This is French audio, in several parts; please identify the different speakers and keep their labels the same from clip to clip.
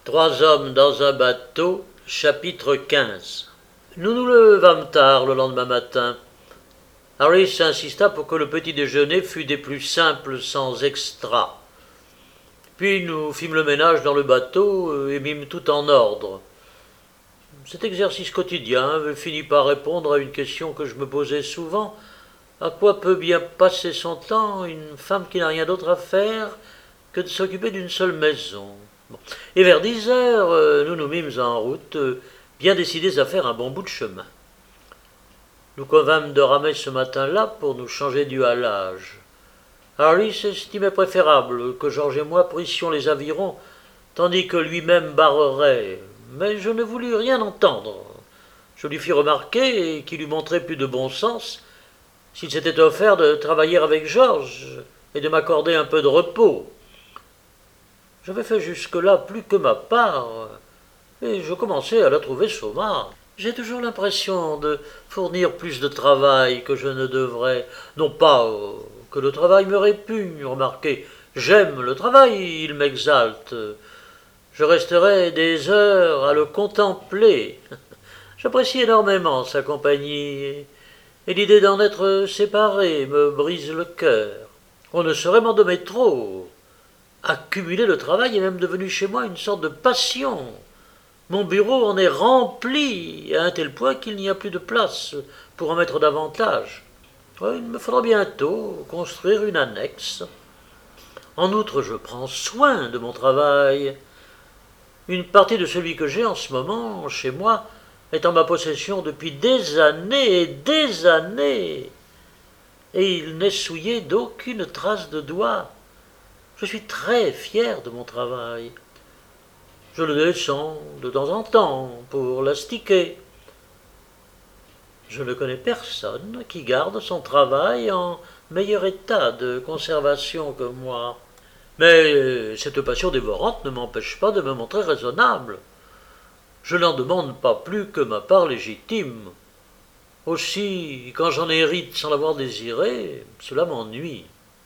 Speaker 1: Trois hommes dans un bateau, chapitre 15. Nous nous levâmes tard le lendemain matin. Harris insista pour que le petit déjeuner fût des plus simples sans extra. Puis nous fîmes le ménage dans le bateau et mîmes tout en ordre. Cet exercice quotidien avait fini par répondre à une question que je me posais souvent. À quoi peut bien passer son temps une femme qui n'a rien d'autre à faire que de s'occuper d'une seule maison? Et vers 10 heures, nous nous mîmes en route, bien décidés à faire un bon bout de chemin. Nous convînmes de ramer ce matin-là pour nous changer du halage. Harris estimait préférable que George et moi prissions les avirons, tandis que lui-même barrerait, mais je ne voulus rien entendre. Je lui fis remarquer qu'il eût montré plus de bon sens s'il s'était offert de travailler avec George et de m'accorder un peu de repos. J'avais fait jusque-là plus que ma part, et je commençais à la trouver sommaire. J'ai toujours l'impression de fournir plus de travail que je ne devrais. Non pas que le travail me répugne, remarquez. J'aime le travail, il m'exalte. Je resterai des heures à le contempler. J'apprécie énormément sa compagnie, et l'idée d'en être séparé me brise le cœur. On ne saurait m'en donner trop. Accumuler le travail est même devenu chez moi une sorte de passion. Mon bureau en est rempli à un tel point qu'il n'y a plus de place pour en mettre davantage. Il me faudra bientôt construire une annexe. En outre, je prends soin de mon travail. Une partie de celui que j'ai en ce moment chez moi est en ma possession depuis des années et des années, et il n'est souillé d'aucune trace de doigt. Je suis très fier de mon travail. Je le descends de temps en temps pour l'astiquer. Je ne connais personne qui garde son travail en meilleur état de conservation que moi. Mais cette passion dévorante ne m'empêche pas de me montrer raisonnable. Je n'en demande pas plus que ma part légitime. Aussi, quand j'en hérite sans l'avoir désiré, cela m'ennuie.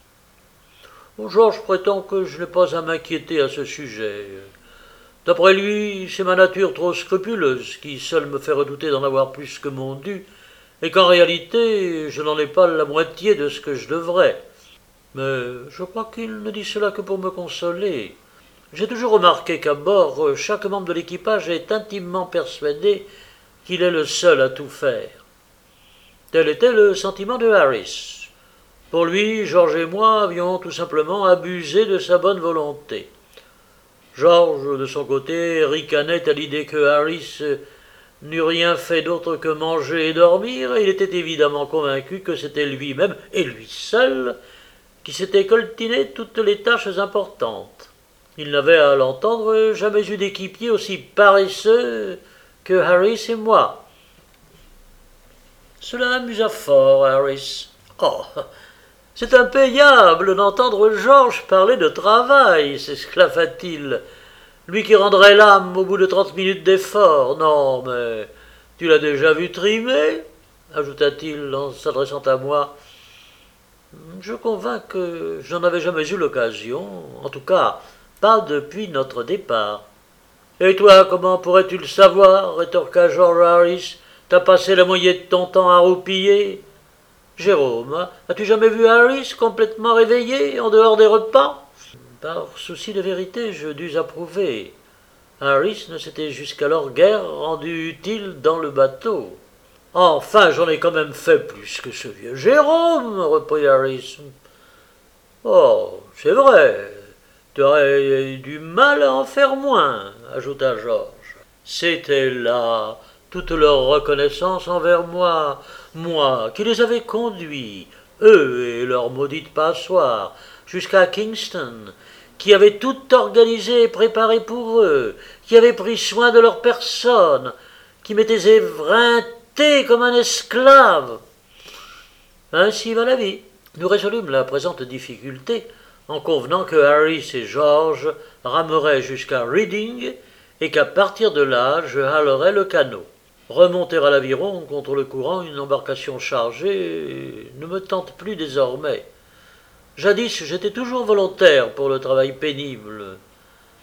Speaker 1: Georges prétend que je n'ai pas à m'inquiéter à ce sujet. D'après lui, c'est ma nature trop scrupuleuse qui seule me fait redouter d'en avoir plus que mon dû, et qu'en réalité, je n'en ai pas la moitié de ce que je devrais. Mais je crois qu'il ne dit cela que pour me consoler. J'ai toujours remarqué qu'à bord, chaque membre de l'équipage est intimement persuadé qu'il est le seul à tout faire. Tel était le sentiment de Harris. Pour lui, George et moi avions tout simplement abusé de sa bonne volonté. George, de son côté, ricanait à l'idée que Harris n'eût rien fait d'autre que manger et dormir, et il était évidemment convaincu que c'était lui-même, et lui seul, qui s'était coltiné toutes les tâches importantes. Il n'avait, à l'entendre, jamais eu d'équipier aussi paresseux que Harris et moi. Cela amusa fort Harris. Oh, c'est impayable d'entendre Georges parler de travail, s'exclama-t-il. Lui qui rendrait l'âme au bout de 30 minutes d'effort. Non, mais tu l'as déjà vu trimer, ajouta-t-il en s'adressant à moi. Je convins que je n'en avais jamais eu l'occasion, en tout cas pas depuis notre départ. Et toi, comment pourrais-tu le savoir, rétorqua George Harris. T'as passé la moitié de ton temps à roupiller. Jérôme, as-tu jamais vu Harris complètement réveillé en dehors des repas? Par souci de vérité, je dus approuver. Harris ne s'était jusqu'alors guère rendu utile dans le bateau. Enfin, j'en ai quand même fait plus que ce vieux Jérôme, reprit Harris. Oh, c'est vrai, tu aurais du mal à en faire moins, ajouta Georges. C'était là toute leur reconnaissance envers moi, moi qui les avais conduits, eux et leur maudite passoire, jusqu'à Kingston, qui avait tout organisé et préparé pour eux, qui avait pris soin de leur personne, qui m'étaient éreinté comme un esclave. Ainsi va la vie. Nous résolûmes la présente difficulté en convenant que Harris et George rameraient jusqu'à Reading et qu'à partir de là, je halerais le canot. Remonter à l'aviron contre le courant une embarcation chargée ne me tente plus désormais. Jadis, j'étais toujours volontaire pour le travail pénible.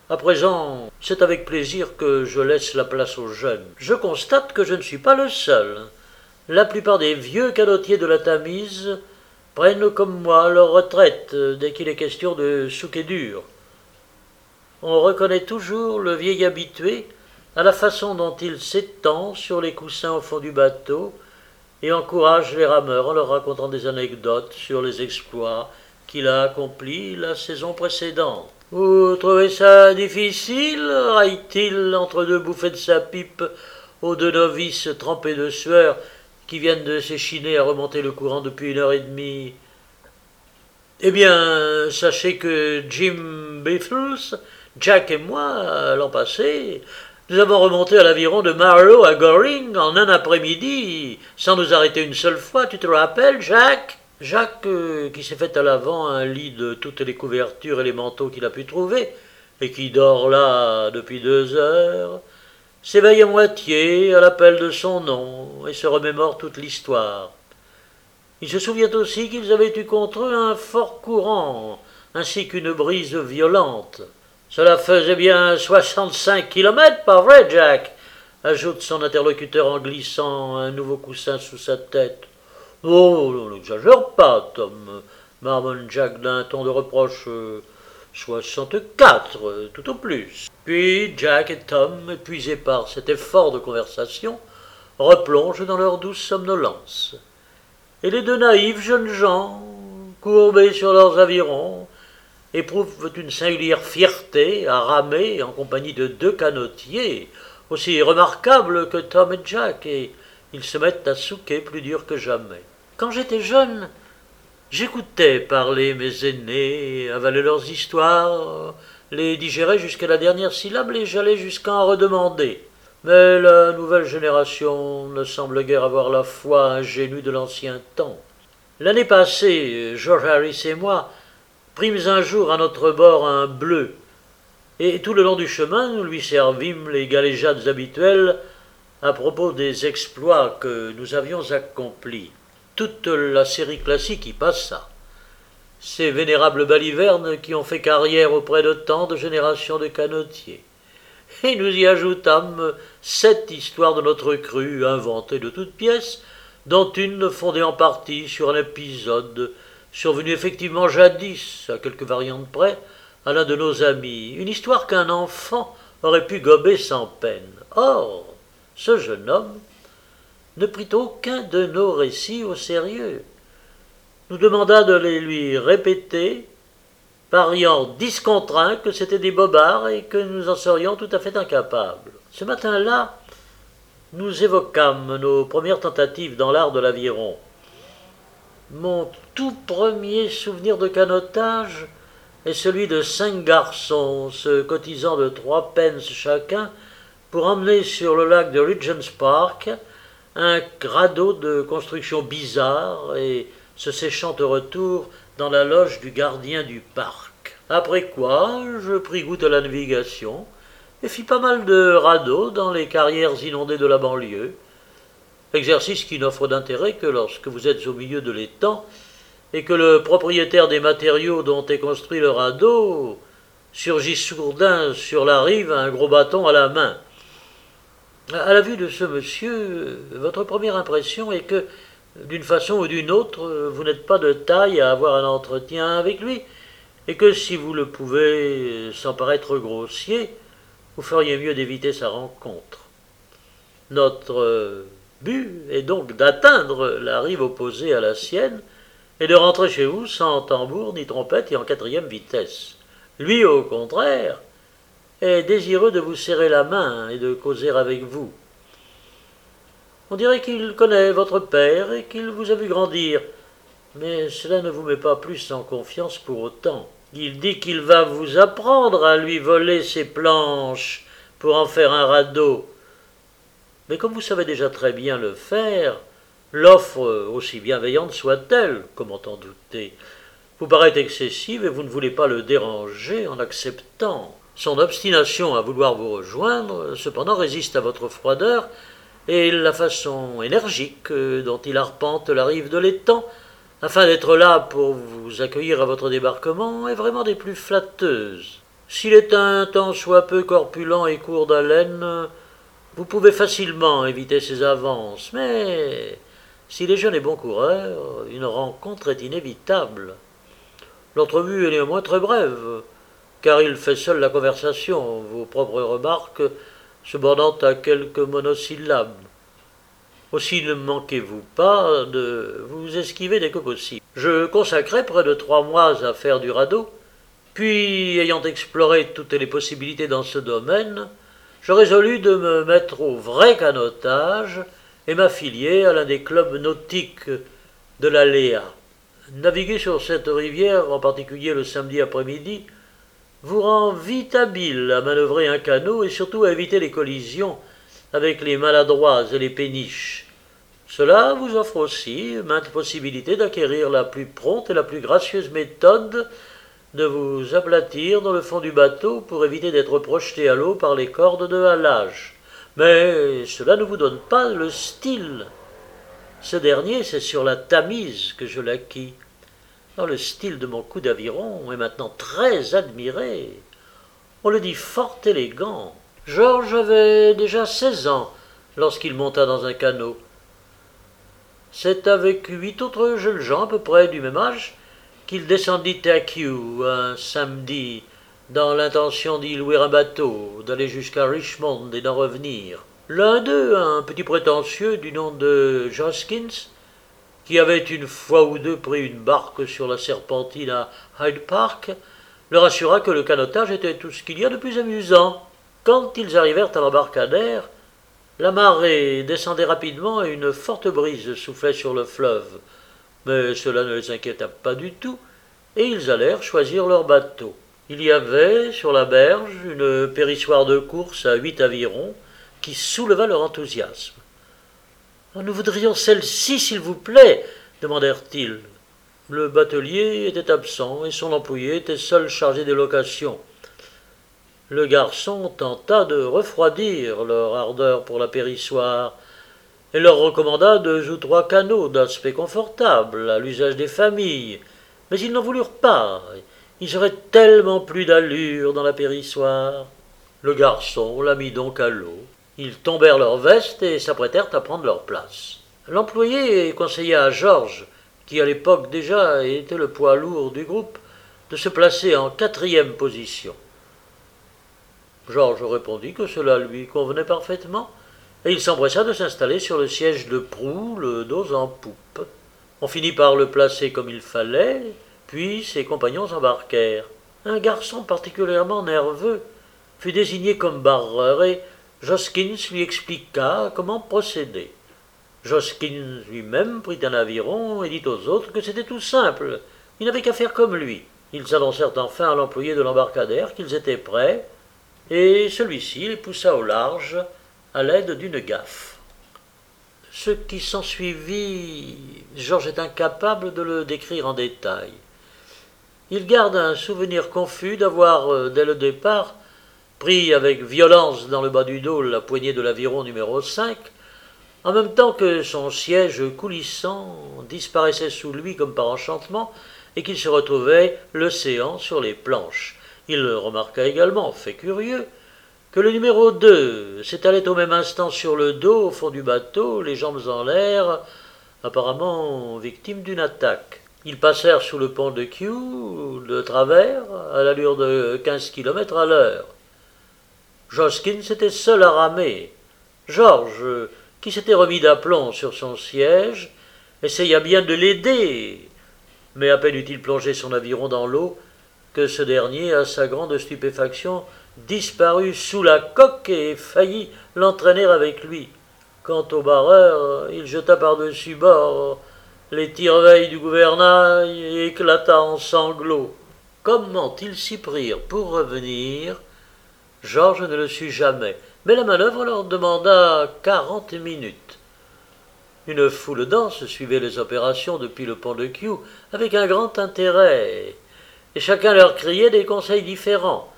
Speaker 1: À présent, c'est avec plaisir que je laisse la place aux jeunes. Je constate que je ne suis pas le seul. La plupart des vieux canotiers de la Tamise prennent comme moi leur retraite dès qu'il est question de souquet dur. On reconnaît toujours le vieil habitué à la façon dont il s'étend sur les coussins au fond du bateau et encourage les rameurs en leur racontant des anecdotes sur les exploits qu'il a accomplis la saison précédente. « Vous trouvez ça difficile » raille-t-il entre deux bouffées de sa pipe aux deux novices trempés de sueur qui viennent de s'échiner à remonter le courant depuis 1 heure et demie. « Eh bien, sachez que Jim Beatles, Jack et moi, l'an passé, nous avons remonté à l'aviron de Marlow à Goring en un après-midi, sans nous arrêter une seule fois, tu te le rappelles, Jack ?» Jacques, qui s'est fait à l'avant un lit de toutes les couvertures et les manteaux qu'il a pu trouver, et qui dort là depuis 2 heures, s'éveille à moitié à l'appel de son nom et se remémore toute l'histoire. Il se souvient aussi qu'ils avaient eu contre eux un fort courant, ainsi qu'une brise violente. « Cela faisait bien 65 kilomètres, pas vrai, Jack ?» ajoute son interlocuteur en glissant un nouveau coussin sous sa tête. « Oh, n'exagère pas, Tom, » marmonne Jack d'un ton de reproche. 64, tout au plus. Puis Jack et Tom, épuisés par cet effort de conversation, replongent dans leur douce somnolence. Et les deux naïfs jeunes gens, courbés sur leurs avirons, éprouvent une singulière fierté à ramer en compagnie de 2 canotiers, aussi remarquables que Tom et Jack, et ils se mettent à souquer plus dur que jamais. Quand j'étais jeune, j'écoutais parler mes aînés, avaler leurs histoires, les digérais jusqu'à la dernière syllabe et j'allais jusqu'à en redemander. Mais la nouvelle génération ne semble guère avoir la foi ingénue de l'ancien temps. L'année passée, George Harris et moi prîmes un jour à notre bord un bleu, et tout le long du chemin nous lui servimes les galéjades habituelles à propos des exploits que nous avions accomplis. Toute la série classique y passa. Ces vénérables balivernes qui ont fait carrière auprès de tant de générations de canotiers. Et nous y ajoutâmes 7 histoires de notre crue, inventées de toutes pièces, dont une fondée en partie sur un épisode survenu effectivement jadis, à quelques variantes près, à l'un de nos amis, une histoire qu'un enfant aurait pu gober sans peine. Or, ce jeune homme ne prit aucun de nos récits au sérieux. Nous demanda de les lui répéter, pariant discontraint que c'étaient des bobards et que nous en serions tout à fait incapables. Ce matin-là, nous évoquâmes nos premières tentatives dans l'art de l'aviron. Mon tout premier souvenir de canotage est celui de 5 garçons se cotisant de 3 pence chacun pour emmener sur le lac de Regent's Park un radeau de construction bizarre et se séchant au retour dans la loge du gardien du parc. Après quoi, je pris goût à la navigation et fis pas mal de radeaux dans les carrières inondées de la banlieue, exercice qui n'offre d'intérêt que lorsque vous êtes au milieu de l'étang et que le propriétaire des matériaux dont est construit le radeau surgit soudain sur la rive un gros bâton à la main. À la vue de ce monsieur, votre première impression est que, d'une façon ou d'une autre, vous n'êtes pas de taille à avoir un entretien avec lui, et que si vous le pouvez, sans paraître grossier, vous feriez mieux d'éviter sa rencontre. Notre but est donc d'atteindre la rive opposée à la sienne, et de rentrer chez vous sans tambour ni trompette et en 4e vitesse. Lui, au contraire, est désireux de vous serrer la main et de causer avec vous. On dirait qu'il connaît votre père et qu'il vous a vu grandir, mais cela ne vous met pas plus en confiance pour autant. Il dit qu'il va vous apprendre à lui voler ses planches pour en faire un radeau. Mais comme vous savez déjà très bien le faire, l'offre, aussi bienveillante soit-elle, comment en douter, vous paraît excessive et vous ne voulez pas le déranger en acceptant. Son obstination à vouloir vous rejoindre, cependant, résiste à votre froideur, et la façon énergique dont il arpente la rive de l'étang, afin d'être là pour vous accueillir à votre débarquement, est vraiment des plus flatteuses. S'il est un tant soit peu corpulent et court d'haleine, vous pouvez facilement éviter ses avances, mais s'il est jeune et bon coureur, une rencontre est inévitable. L'entrevue est néanmoins très brève, car il fait seul la conversation, vos propres remarques se bornant à quelques monosyllabes. Aussi ne manquez-vous pas de vous esquiver dès que possible. Je consacrai près de 3 mois à faire du radeau, puis, ayant exploré toutes les possibilités dans ce domaine, je résolus de me mettre au vrai canotage et m'affilier à l'un des clubs nautiques de la Léa. Naviguer sur cette rivière, en particulier le samedi après-midi, vous rend vite habile à manœuvrer un canot et surtout à éviter les collisions avec les maladroits et les péniches. Cela vous offre aussi maintes possibilités d'acquérir la plus prompte et la plus gracieuse méthode de vous aplatir dans le fond du bateau pour éviter d'être projeté à l'eau par les cordes de halage. Mais cela ne vous donne pas le style. Ce dernier, c'est sur la Tamise que je l'acquis. Le style de mon coup d'aviron est maintenant très admiré. On le dit fort élégant. Georges avait déjà 16 ans lorsqu'il monta dans un canot. C'est avec 8 autres jeunes gens à peu près du même âge qu'il descendit à Kew un samedi dans l'intention d'y louer un bateau, d'aller jusqu'à Richmond et d'en revenir. L'un d'eux, un petit prétentieux du nom de Joskins, qui avait une fois ou deux pris une barque sur la Serpentine à Hyde Park, leur assura que le canotage était tout ce qu'il y a de plus amusant. Quand ils arrivèrent à l'embarcadère, la marée descendait rapidement et une forte brise soufflait sur le fleuve. Mais cela ne les inquiéta pas du tout, et ils allèrent choisir leur bateau. Il y avait, sur la berge, une périssoire de course à 8 avirons, qui souleva leur enthousiasme. « Nous voudrions celle-ci, s'il vous plaît, demandèrent-ils. Le batelier était absent, et son employé était seul chargé des locations. Le garçon tenta de refroidir leur ardeur pour la périssoire, et leur recommanda 2 ou 3 canots d'aspect confortable, à l'usage des familles. Mais ils n'en voulurent pas. Ils auraient tellement plus d'allure dans la périssoire. Le garçon la mit donc à l'eau. Ils tombèrent leurs vestes et s'apprêtèrent à prendre leur place. L'employé conseilla à Georges, qui à l'époque déjà était le poids lourd du groupe, de se placer en 4e position. Georges répondit que cela lui convenait parfaitement, et il s'empressa de s'installer sur le siège de proue, le dos en poupe. On finit par le placer comme il fallait, puis ses compagnons embarquèrent. Un garçon particulièrement nerveux fut désigné comme barreur, et Joskins lui expliqua comment procéder. Joskins lui-même prit un aviron et dit aux autres que c'était tout simple, il n'avait qu'à faire comme lui. Ils annoncèrent enfin à l'employé de l'embarcadère qu'ils étaient prêts, et celui-ci les poussa au large à l'aide d'une gaffe. Ce qui s'ensuivit, Georges est incapable de le décrire en détail. Il garde un souvenir confus d'avoir, dès le départ, pris avec violence dans le bas du dos la poignée de l'aviron numéro 5, en même temps que son siège coulissant disparaissait sous lui comme par enchantement, et qu'il se retrouvait l'océan sur les planches. Il remarqua également, fait curieux, que le numéro 2 s'étalait au même instant sur le dos au fond du bateau, les jambes en l'air, apparemment victime d'une attaque. Ils passèrent sous le pont de Kew, de travers, à l'allure de 15 km à l'heure. Joskins était seul à ramer. Georges, qui s'était remis d'aplomb sur son siège, essaya bien de l'aider, mais à peine eut-il plongé son aviron dans l'eau que ce dernier, à sa grande stupéfaction, disparut sous la coque et faillit l'entraîner avec lui. Quant au barreur, il jeta par-dessus bord les tire-veilles du gouvernail et éclata en sanglots. Comment ils s'y prirent pour revenir, Georges ne le sut jamais, mais la manœuvre leur demanda 40 minutes. Une foule dense suivait les opérations depuis le pont de Kew avec un grand intérêt, et chacun leur criait des conseils différents.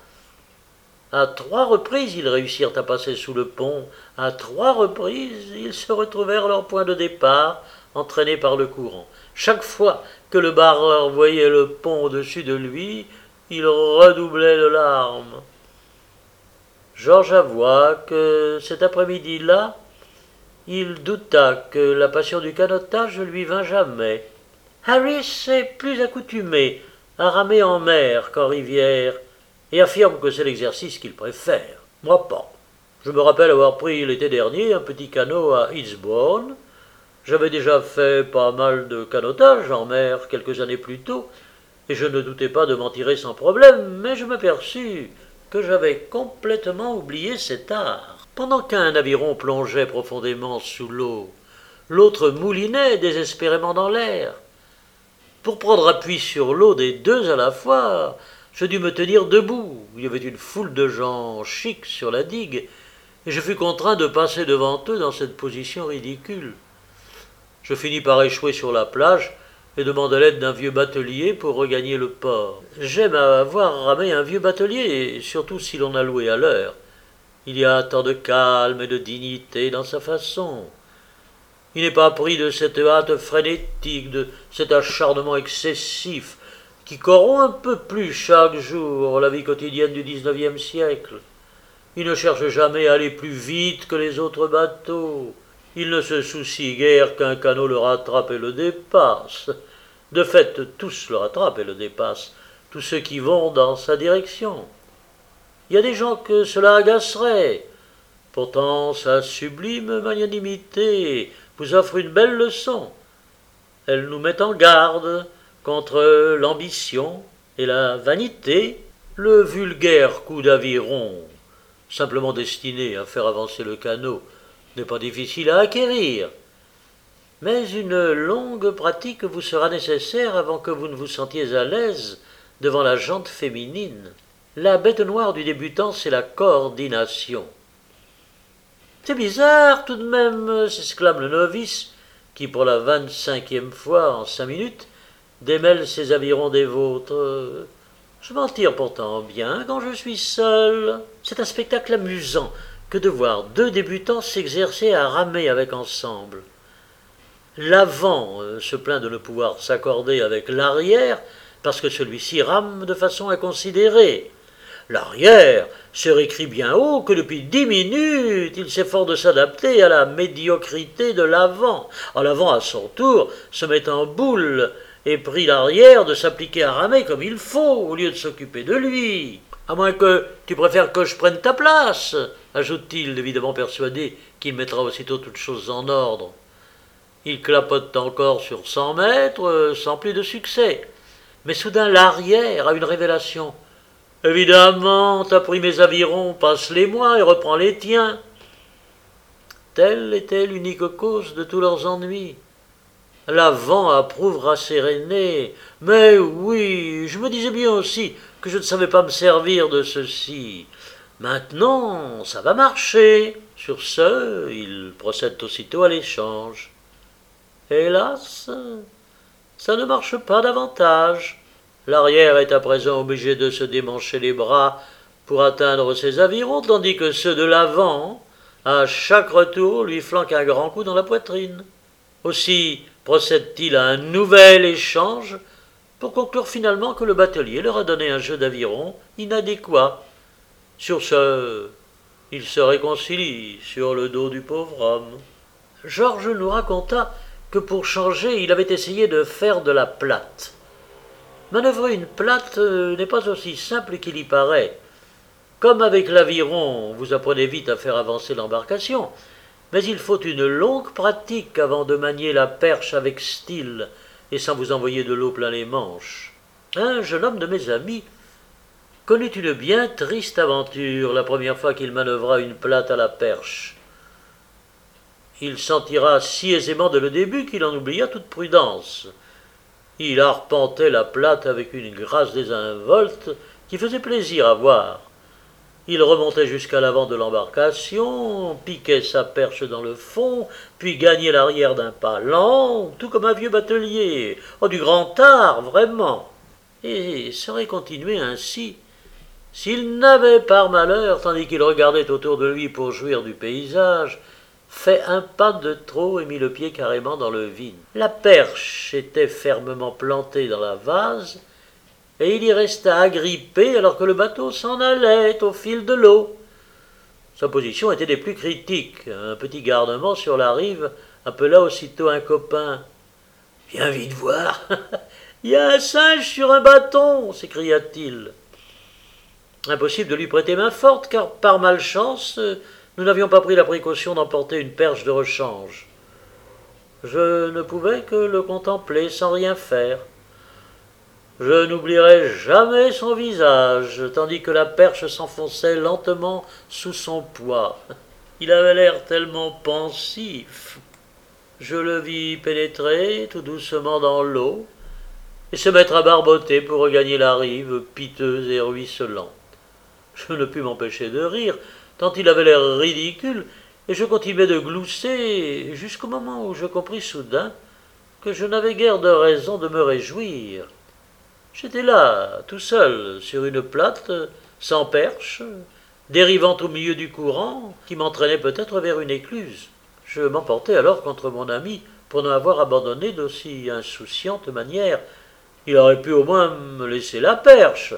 Speaker 1: À 3 reprises, ils réussirent à passer sous le pont. À 3 reprises, ils se retrouvèrent à leur point de départ, entraînés par le courant. Chaque fois que le barreur voyait le pont au-dessus de lui, il redoublait de larmes. Georges avoua que cet après-midi-là, il douta que la passion du canotage ne lui vînt jamais. Harris est plus accoutumé à ramer en mer qu'en rivière, et affirme que c'est l'exercice qu'il préfère. Moi pas. Je me rappelle avoir pris l'été dernier un petit canot à Eastbourne. J'avais déjà fait pas mal de canotage en mer quelques années plus tôt, et je ne doutais pas de m'en tirer sans problème, mais je m'aperçus que j'avais complètement oublié cet art. Pendant qu'un aviron plongeait profondément sous l'eau, l'autre moulinait désespérément dans l'air. Pour prendre appui sur l'eau des deux à la fois, je dus me tenir debout. Il y avait une foule de gens chics sur la digue, et je fus contraint de passer devant eux dans cette position ridicule. Je finis par échouer sur la plage et demande l'aide d'un vieux batelier pour regagner le port. J'aime avoir ramé un vieux batelier, surtout si l'on a loué à l'heure. Il y a tant de calme et de dignité dans sa façon. Il n'est pas pris de cette hâte frénétique, de cet acharnement excessif qui corrompt un peu plus chaque jour la vie quotidienne du XIXe siècle. Il ne cherche jamais à aller plus vite que les autres bateaux. Il ne se soucie guère qu'un canot le rattrape et le dépasse. De fait, tous le rattrapent et le dépassent, tous ceux qui vont dans sa direction. Il y a des gens que cela agacerait. Pourtant, sa sublime magnanimité vous offre une belle leçon. Elle nous met en garde contre l'ambition et la vanité, le vulgaire coup d'aviron, simplement destiné à faire avancer le canot, n'est pas difficile à acquérir. Mais une longue pratique vous sera nécessaire avant que vous ne vous sentiez à l'aise devant la jante féminine. La bête noire du débutant, c'est la coordination. C'est bizarre tout de même, s'exclame le novice, qui pour la 25e fois en 5 minutes démêle ses avirons des vôtres. Je m'en tire pourtant bien quand je suis seul. C'est un spectacle amusant que de voir deux débutants s'exercer à ramer avec ensemble. L'avant se plaint de ne pouvoir s'accorder avec l'arrière parce que celui-ci rame de façon inconsidérée. L'arrière se récrie bien haut que depuis 10 minutes, il s'efforce de s'adapter à la médiocrité de l'avant. L'avant, à son tour, se met en boule et prie l'arrière de s'appliquer à ramer comme il faut, au lieu de s'occuper de lui. À moins que tu préfères que je prenne ta place, ajoute-t-il, évidemment persuadé qu'il mettra aussitôt toutes choses en ordre. Il clapote encore sur 100 mètres, sans plus de succès. Mais soudain l'arrière a une révélation. Évidemment, t'as pris mes avirons, passe-les-moi et reprends les tiens. Telle était l'unique cause de tous leurs ennuis. L'avant approuve rasséréné. Mais oui, je me disais bien aussi que je ne savais pas me servir de ceci. Maintenant, ça va marcher. Sur ce, il procède aussitôt à l'échange. Hélas, ça ne marche pas davantage. L'arrière est à présent obligé de se démancher les bras pour atteindre ses avirons, tandis que ceux de l'avant, à chaque retour, lui flanquent un grand coup dans la poitrine. Aussi procède-t-il à un nouvel échange pour conclure finalement que le batelier leur a donné un jeu d'aviron inadéquat. Sur ce, ils se réconcilient sur le dos du pauvre homme. Georges nous raconta que pour changer, il avait essayé de faire de la plate. Manœuvrer une plate n'est pas aussi simple qu'il y paraît. Comme avec l'aviron, vous apprenez vite à faire avancer l'embarcation, mais il faut une longue pratique avant de manier la perche avec style et sans vous envoyer de l'eau plein les manches. Un jeune homme de mes amis connut une bien triste aventure la première fois qu'il manœuvra une plate à la perche. Il s'en tira si aisément dès le début qu'il en oublia toute prudence. Il arpentait la plate avec une grâce désinvolte qui faisait plaisir à voir. Il remontait jusqu'à l'avant de l'embarcation, piquait sa perche dans le fond, puis gagnait l'arrière d'un pas lent, tout comme un vieux batelier. Du grand art, vraiment. Et serait continué ainsi s'il n'avait par malheur, tandis qu'il regardait autour de lui pour jouir du paysage, fait un pas de trop et mis le pied carrément dans le vide. La perche était fermement plantée dans la vase, et il y resta agrippé alors que le bateau s'en allait au fil de l'eau. Sa position était des plus critiques. Un petit gardement sur la rive appela aussitôt un copain. « Viens vite voir, il y a un singe sur un bâton !» s'écria-t-il. Impossible de lui prêter main forte, car par malchance, nous n'avions pas pris la précaution d'emporter une perche de rechange. Je ne pouvais que le contempler sans rien faire. Je n'oublierai jamais son visage, tandis que la perche s'enfonçait lentement sous son poids. Il avait l'air tellement pensif. Je le vis pénétrer tout doucement dans l'eau et se mettre à barboter pour regagner la rive piteuse et ruisselante. Je ne pus m'empêcher de rire, tant il avait l'air ridicule, et je continuai de glousser jusqu'au moment où je compris soudain que je n'avais guère de raison de me réjouir. J'étais là, tout seul, sur une plate, sans perche, dérivant au milieu du courant, qui m'entraînait peut-être vers une écluse. Je m'emportai alors contre mon ami pour ne m'avoir abandonné d'aussi insouciante manière. Il aurait pu au moins me laisser la perche.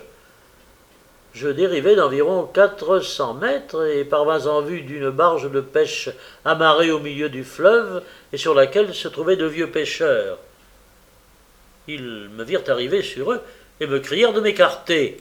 Speaker 1: Je dérivai d'environ 400 mètres et parvins en vue d'une barge de pêche amarrée au milieu du fleuve et sur laquelle se trouvaient de vieux pêcheurs. Ils me virent arriver sur eux et me crièrent de m'écarter.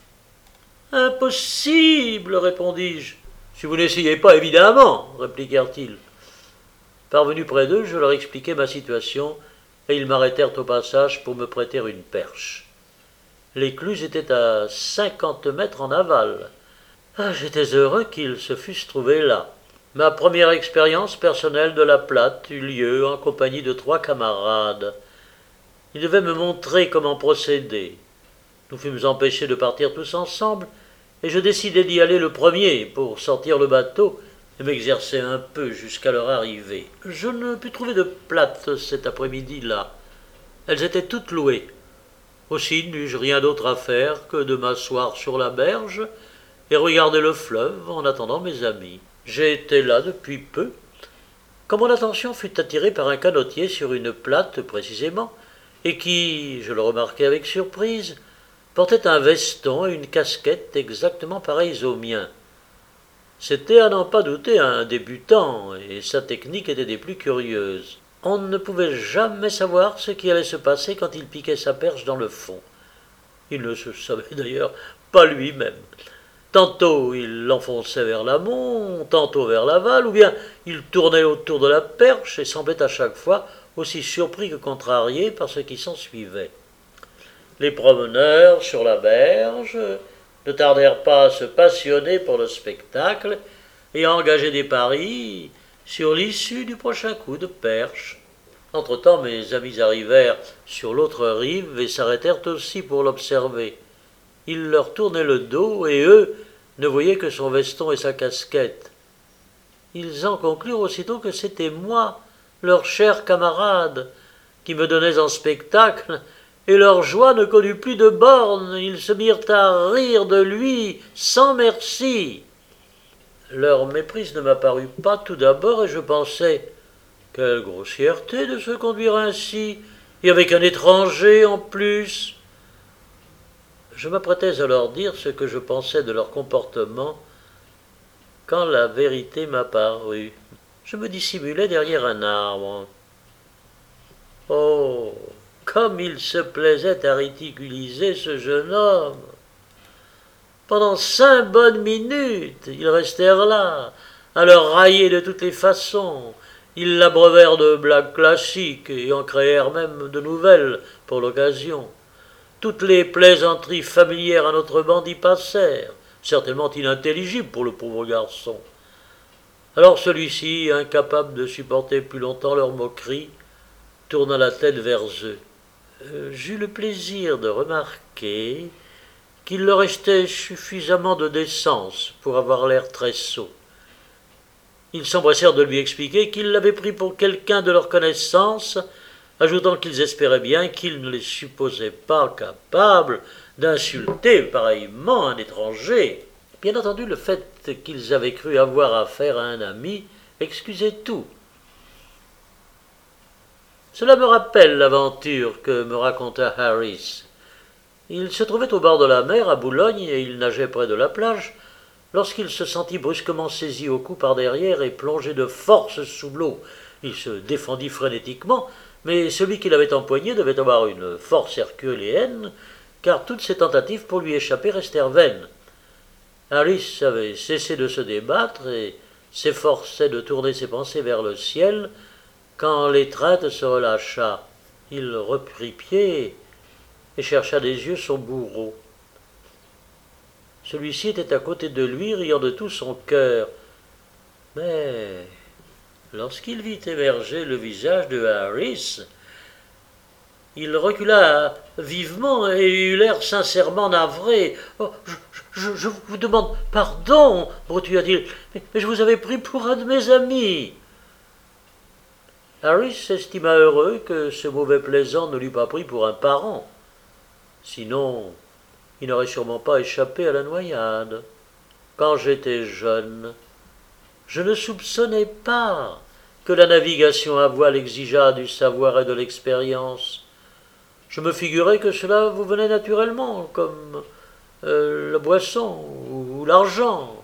Speaker 1: « Impossible, répondis-je. « Si vous n'essayez pas, évidemment, répliquèrent-ils. Parvenu près d'eux, je leur expliquai ma situation et ils m'arrêtèrent au passage pour me prêter une perche. L'écluse était à 50 mètres en aval. J'étais heureux qu'ils se fussent trouvés là. Ma première expérience personnelle de la plate eut lieu en compagnie de 3 camarades. Ils devaient me montrer comment procéder. Nous fûmes empêchés de partir tous ensemble, et je décidai d'y aller le premier pour sortir le bateau et m'exercer un peu jusqu'à leur arrivée. Je ne pus trouver de plates cet après-midi-là. Elles étaient toutes louées. Aussi n'eus-je rien d'autre à faire que de m'asseoir sur la berge et regarder le fleuve en attendant mes amis. J'étais là depuis peu, quand mon attention fut attirée par un canotier sur une plate précisément, et qui, je le remarquai avec surprise, portait un veston et une casquette exactement pareils aux miens. C'était, à n'en pas douter, un débutant, et sa technique était des plus curieuses. On ne pouvait jamais savoir ce qui allait se passer quand il piquait sa perche dans le fond. Il ne se savait d'ailleurs pas lui-même. Tantôt il l'enfonçait vers l'amont, tantôt vers l'aval, ou bien il tournait autour de la perche et semblait à chaque fois aussi surpris que contrarié par ce qui s'ensuivait. Les promeneurs sur la berge ne tardèrent pas à se passionner pour le spectacle et à engager des paris sur l'issue du prochain coup de perche. Entre-temps, mes amis arrivèrent sur l'autre rive et s'arrêtèrent aussi pour l'observer. Il leur tournait le dos et eux ne voyaient que son veston et sa casquette. Ils en conclurent aussitôt que c'était moi, leur cher camarade, qui me donnais en spectacle, et leur joie ne connut plus de bornes. Ils se mirent à rire de lui sans merci. Leur méprise ne m'apparut pas tout d'abord, et je pensais « Quelle grossièreté de se conduire ainsi, et avec un étranger en plus !» Je m'apprêtais à leur dire ce que je pensais de leur comportement, quand la vérité m'apparut. Je me dissimulais derrière un arbre. Oh, comme il se plaisait à ridiculiser ce jeune homme! Pendant 5 bonnes minutes, ils restèrent là, à le railler de toutes les façons. Ils l'abreuvèrent de blagues classiques et en créèrent même de nouvelles pour l'occasion. Toutes les plaisanteries familières à notre bande y passèrent, certainement inintelligibles pour le pauvre garçon. Alors celui-ci, incapable de supporter plus longtemps leurs moqueries, tourna la tête vers eux. J'eus le plaisir de remarquer qu'il leur restait suffisamment de décence pour avoir l'air très sot. Ils s'empressèrent de lui expliquer qu'ils l'avaient pris pour quelqu'un de leur connaissance, ajoutant qu'ils espéraient bien qu'il ne les supposait pas capables d'insulter pareillement un étranger. Bien entendu, le fait qu'ils avaient cru avoir affaire à un ami excusait tout. Cela me rappelle l'aventure que me raconta Harris. Il se trouvait au bord de la mer, à Boulogne, et il nageait près de la plage, lorsqu'il se sentit brusquement saisi au cou par derrière et plongé de force sous l'eau. Il se défendit frénétiquement, mais celui qui l'avait empoigné devait avoir une force herculéenne, car toutes ses tentatives pour lui échapper restèrent vaines. Harris avait cessé de se débattre et s'efforçait de tourner ses pensées vers le ciel, quand l'étreinte se relâcha. Il reprit pied et chercha des yeux son bourreau. Celui-ci était à côté de lui, riant de tout son cœur. Mais lorsqu'il vit émerger le visage de Harris, il recula vivement et eut l'air sincèrement navré. « Oh, je vous demande pardon, bretilla-t-il, mais je vous avais pris pour un de mes amis. » Harris s'estima heureux que ce mauvais plaisant ne l'eût pas pris pour un parent. Sinon, il n'aurait sûrement pas échappé à la noyade. Quand j'étais jeune, je ne soupçonnais pas que la navigation à voile exigeât du savoir et de l'expérience. Je me figurais que cela vous venait naturellement, comme la boisson ou l'argent.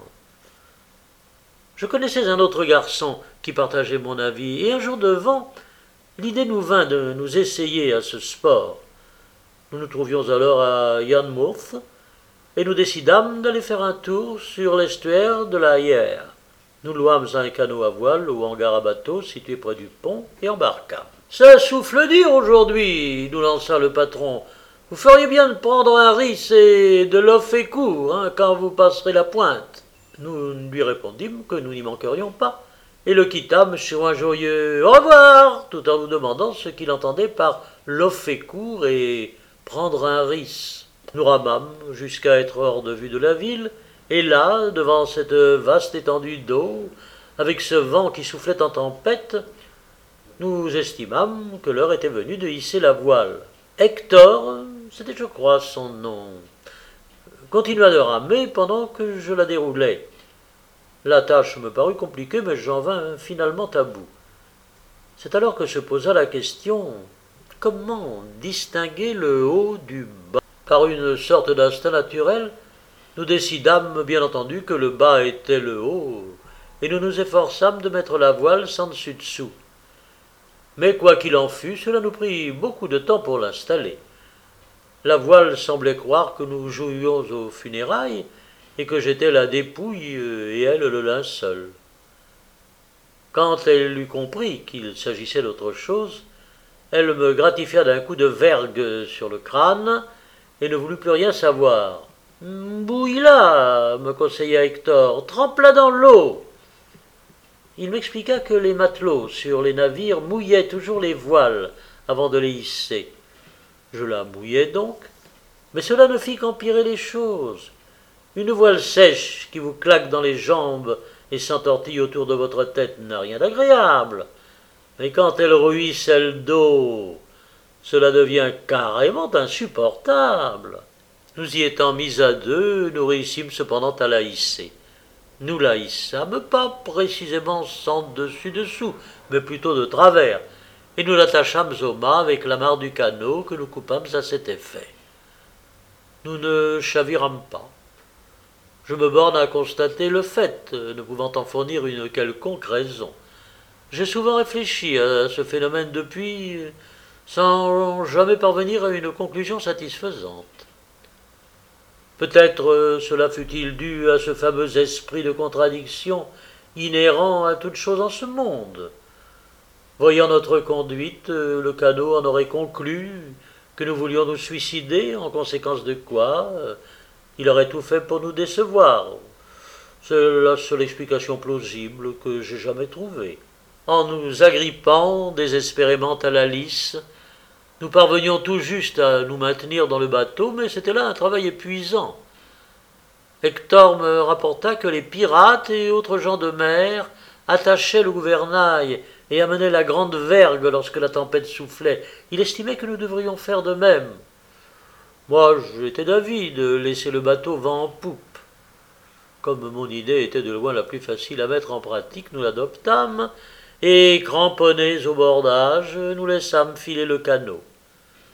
Speaker 1: Je connaissais un autre garçon qui partageait mon avis, et un jour de vent, l'idée nous vint de nous essayer à ce sport. Nous nous trouvions alors à Yarmouth, et nous décidâmes d'aller faire un tour sur l'estuaire de la Yare. Nous louâmes un canot à voile au hangar à bateau situé près du pont et embarquâmes. « Ça souffle dur aujourd'hui, nous lança le patron. Vous feriez bien de prendre un riz et de l'off et court quand vous passerez la pointe. » Nous lui répondîmes que nous n'y manquerions pas, et le quittâmes sur un joyeux « au revoir » tout en nous demandant ce qu'il entendait par l'off et court et prendre un riz. Nous ramâmes jusqu'à être hors de vue de la ville, et là, devant cette vaste étendue d'eau, avec ce vent qui soufflait en tempête, nous estimâmes que l'heure était venue de hisser la voile. Hector, c'était je crois son nom, continua de ramer pendant que je la déroulais. La tâche me parut compliquée, mais j'en vins finalement à bout. C'est alors que se posa la question « Comment distinguer le haut du bas ?» Par une sorte d'instinct naturel, nous décidâmes bien entendu que le bas était le haut, et nous nous efforçâmes de mettre la voile sans dessus-dessous. Mais quoi qu'il en fût, cela nous prit beaucoup de temps pour l'installer. La voile semblait croire que nous jouions aux funérailles, et que j'étais la dépouille et elle le linceul. Quand elle eut compris qu'il s'agissait d'autre chose, elle me gratifia d'un coup de vergue sur le crâne, et ne voulut plus rien savoir. « Bouille-la, me conseilla Hector, trempe-la dans l'eau. » Il m'expliqua que les matelots sur les navires mouillaient toujours les voiles avant de les hisser. Je la mouillai donc, mais cela ne fit qu'empirer les choses. Une voile sèche qui vous claque dans les jambes et s'entortille autour de votre tête n'a rien d'agréable. Mais quand elle ruisselle d'eau, cela devient carrément insupportable. Nous y étant mis à deux, nous réussîmes cependant à la hisser. Nous la hissâmes pas précisément sans dessus-dessous, mais plutôt de travers, et nous l'attachâmes au mât avec l'amarre du canot que nous coupâmes à cet effet. Nous ne chavirâmes pas. Je me borne à constater le fait, ne pouvant en fournir une quelconque raison. J'ai souvent réfléchi à ce phénomène depuis, sans jamais parvenir à une conclusion satisfaisante. Peut-être cela fut-il dû à ce fameux esprit de contradiction inhérent à toute chose en ce monde. Voyant notre conduite, le canot en aurait conclu que nous voulions nous suicider, en conséquence de quoi il aurait tout fait pour nous décevoir. C'est la seule explication plausible que j'ai jamais trouvée. En nous agrippant désespérément à la lisse, nous parvenions tout juste à nous maintenir dans le bateau, mais c'était là un travail épuisant. Hector me rapporta que les pirates et autres gens de mer attachaient le gouvernail et amenaient la grande vergue lorsque la tempête soufflait. Il estimait que nous devrions faire de même. Moi, j'étais d'avis de laisser le bateau vent en poupe. Comme mon idée était de loin la plus facile à mettre en pratique, nous l'adoptâmes, et, cramponnés au bordage, nous laissâmes filer le canot.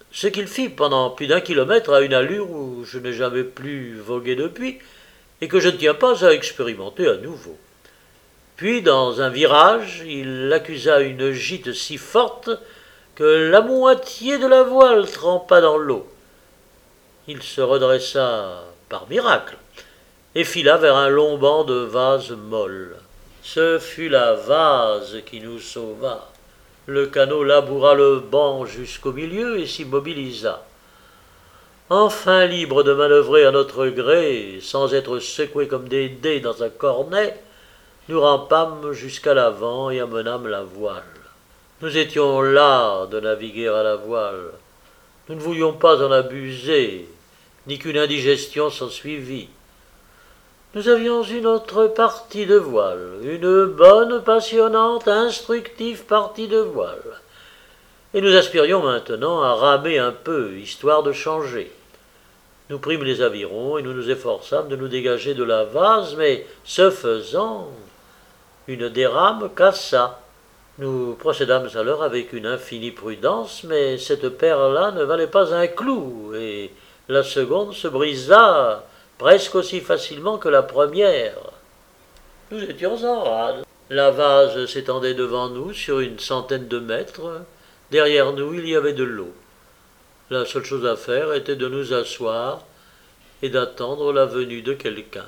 Speaker 1: ce qu'il fit pendant plus d'un kilomètre à une allure où je n'ai jamais plus vogué depuis, et que je ne tiens pas à expérimenter à nouveau. Puis, dans un virage, il accusa une gîte si forte que la moitié de la voile trempa dans l'eau. Il se redressa par miracle et fila vers un long banc de vases molles. Ce fut la vase qui nous sauva. Le canot laboura le banc jusqu'au milieu et s'immobilisa. Enfin libre de manœuvrer à notre gré, sans être secoués comme des dés dans un cornet, nous rampâmes jusqu'à l'avant et amenâmes la voile. Nous étions las de naviguer à la voile. Nous ne voulions pas en abuser, ni qu'une indigestion s'ensuivît. Nous avions une autre partie de voile, une bonne, passionnante, instructive partie de voile. Et nous aspirions maintenant à ramer un peu, histoire de changer. Nous prîmes les avirons et nous nous efforçâmes de nous dégager de la vase, mais, ce faisant, une des rames cassa. Nous procédâmes alors avec une infinie prudence, mais cette paire-là ne valait pas un clou, et la seconde se brisa presque aussi facilement que la première. Nous étions en rade. La vase s'étendait devant nous sur une centaine de mètres. Derrière nous, il y avait de l'eau. La seule chose à faire était de nous asseoir et d'attendre la venue de quelqu'un.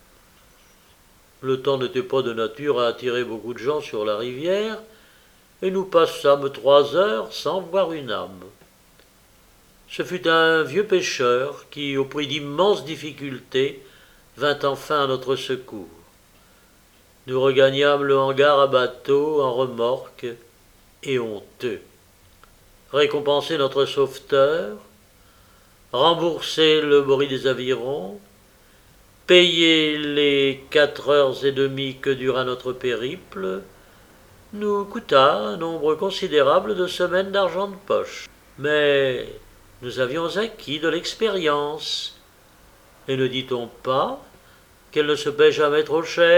Speaker 1: Le temps n'était pas de nature à attirer beaucoup de gens sur la rivière, et nous passâmes 3 heures sans voir une âme. Ce fut un vieux pêcheur qui, au prix d'immenses difficultés, vint enfin à notre secours. Nous regagnâmes le hangar à bateau en remorque et honteux. Récompenser notre sauveteur, rembourser le bruit des avirons, payer les 4 heures et demie que dura notre périple, nous coûta un nombre considérable de semaines d'argent de poche. Mais nous avions acquis de l'expérience. Et ne dit-on pas qu'elle ne se paie jamais trop cher ?